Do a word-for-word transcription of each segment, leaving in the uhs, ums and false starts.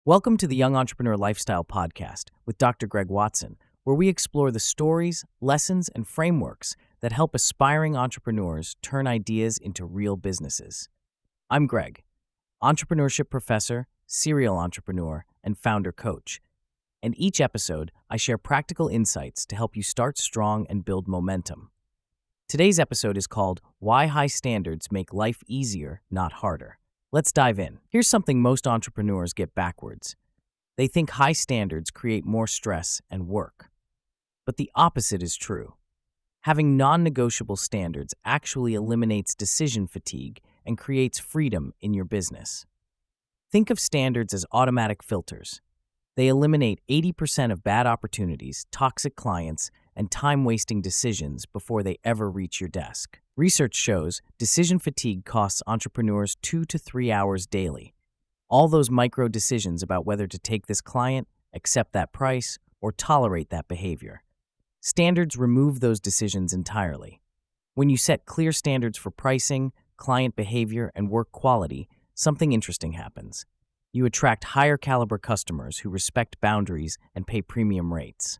Welcome to the Young Entrepreneur Lifestyle Podcast with Doctor Greg Watson, where we explore the stories, lessons, and frameworks that help aspiring entrepreneurs turn ideas into real businesses. I'm Greg, entrepreneurship professor, serial entrepreneur, and founder coach. And each episode, I share practical insights to help you start strong and build momentum. Today's episode is called Why High Standards Make Life Easier, Not Harder. Let's dive in. Here's something most entrepreneurs get backwards. They think high standards create more stress and work. But the opposite is true. Having non-negotiable standards actually eliminates decision fatigue and creates freedom in your business. Think of standards as automatic filters. They eliminate eighty percent of bad opportunities, toxic clients, and time-wasting decisions before they ever reach your desk. Research shows decision fatigue costs entrepreneurs two to three hours daily. All those micro decisions about whether to take this client, accept that price, or tolerate that behavior. Standards remove those decisions entirely. When you set clear standards for pricing, client behavior, and work quality, something interesting happens. You attract higher caliber customers who respect boundaries and pay premium rates.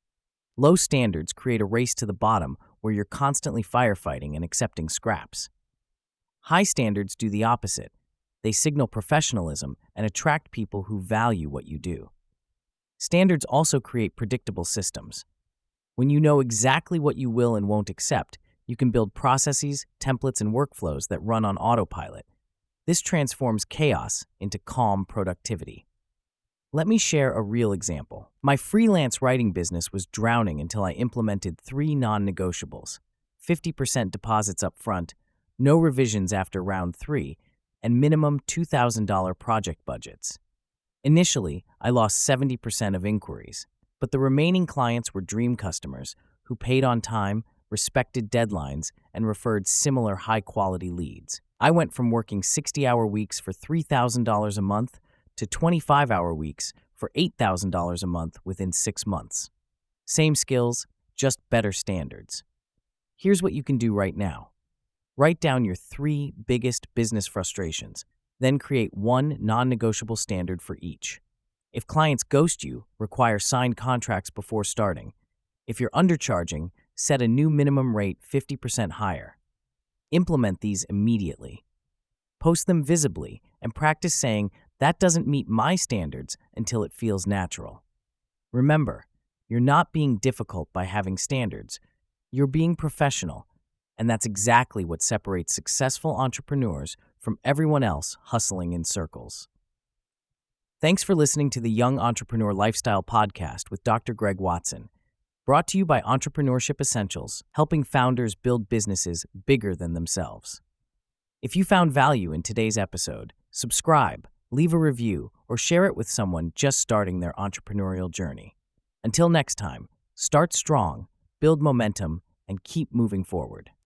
Low standards create a race to the bottom where you're constantly firefighting and accepting scraps. High standards do the opposite. They signal professionalism and attract people who value what you do. Standards also create predictable systems. When you know exactly what you will and won't accept, you can build processes, templates, and workflows that run on autopilot. This transforms chaos into calm productivity. Let me share a real example. My freelance writing business was drowning until I implemented three non-negotiables: fifty percent deposits up front, no revisions after round three, and minimum two thousand dollars project budgets. Initially, I lost seventy percent of inquiries, but the remaining clients were dream customers who paid on time, respected deadlines, and referred similar high-quality leads. I went from working sixty-hour weeks for three thousand dollars a month to twenty-five-hour weeks for eight thousand dollars a month within six months. Same skills, just better standards. Here's what you can do right now. Write down your three biggest business frustrations, then create one non-negotiable standard for each. If clients ghost you, require signed contracts before starting. If you're undercharging, set a new minimum rate fifty percent higher. Implement these immediately. Post them visibly and practice saying, "That doesn't meet my standards," until it feels natural. Remember, you're not being difficult by having standards. You're being professional, and that's exactly what separates successful entrepreneurs from everyone else hustling in circles. Thanks for listening to the Young Entrepreneur Lifestyle Podcast with Doctor Greg Watson, brought to you by Entrepreneurship Essentials, helping founders build businesses bigger than themselves. If you found value in today's episode, subscribe, leave a review, or share it with someone just starting their entrepreneurial journey. Until next time, start strong, build momentum, and keep moving forward.